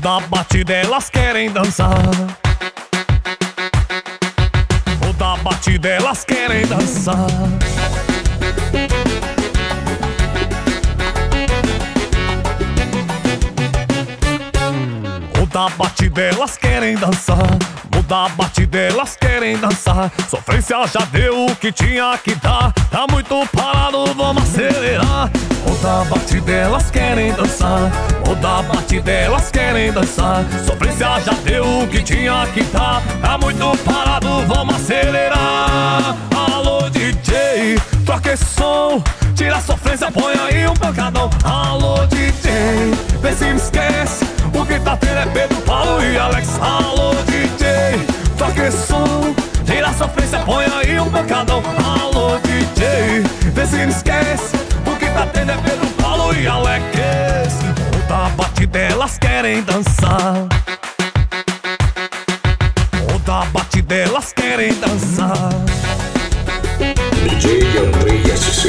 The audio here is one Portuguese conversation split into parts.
da batida elas querem dançar. O da batida elas querem dançar. O da batida elas querem dançar. O da batida elas querem dançar. Sofrência já deu o que tinha que dar. Tá muito parado, vamos acelerar. O da batida elas querem dançar. O da batida elas querem dançar. Sofrência já deu o que tinha que dar. Tá muito parado, vamos acelerar. Alô DJ, troca esse som. Tira a sofrência, põe aí um pancadão. Alô DJ, vê se me esquece. O que tá tendo é Pedro, Paulo e Alex. Alô DJ, troca esse som. Tira a sofrência, põe aí um pancadão. Alô DJ, vê se me esquece. O que tá tendo é Pedro, Paulo e Alex. O da batida elas querem dançar. O da batida elas querem dançar. DJ Andrei SC.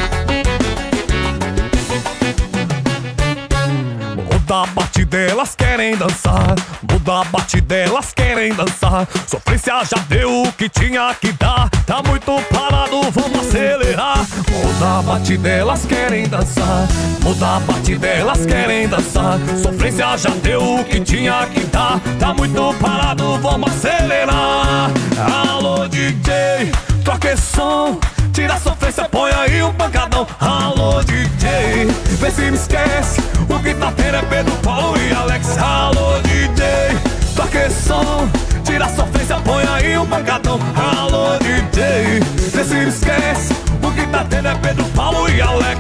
O da batida elas querem dançar. O da batida elas querem dançar. Sofrência já deu o que tinha que dar. Tá muito parado, vamos acelerar. O da batida elas querem dançar. O da batida elas querem dançar. Sofrência já deu o que tinha que dar. Tá muito parado, vamos acelerar. Alô DJ, troca esse som. Tira a sofrência, põe aí um pancadão. Alô DJ, vê se me esquece. O que tá tendo é Pedro, Paulo e Alex. Alô DJ, toca esse som. Tira a sofrência, põe aí um pancadão. Alô DJ, vê se me esquece. O que tá tendo é Pedro, Paulo e Alex.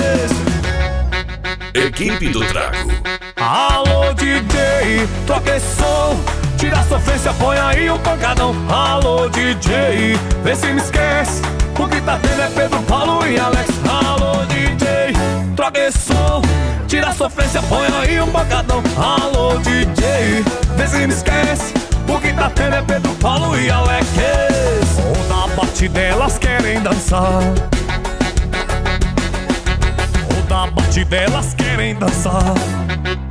Equipe do Trago. Alô DJ, toca esse som. Tira a sofrência, põe aí um pancadão. Alô DJ, vê se me esquece. O que tá tendo é Pedro, Paulo e Alex. Alô DJ, troca esse som. Tira a sofrência, põe aí um pancadão. Alô DJ, vê se me esquece. O que tá tendo é Pedro, Paulo e Alex. O da batida elas querem dançar. O da batida elas querem dançar.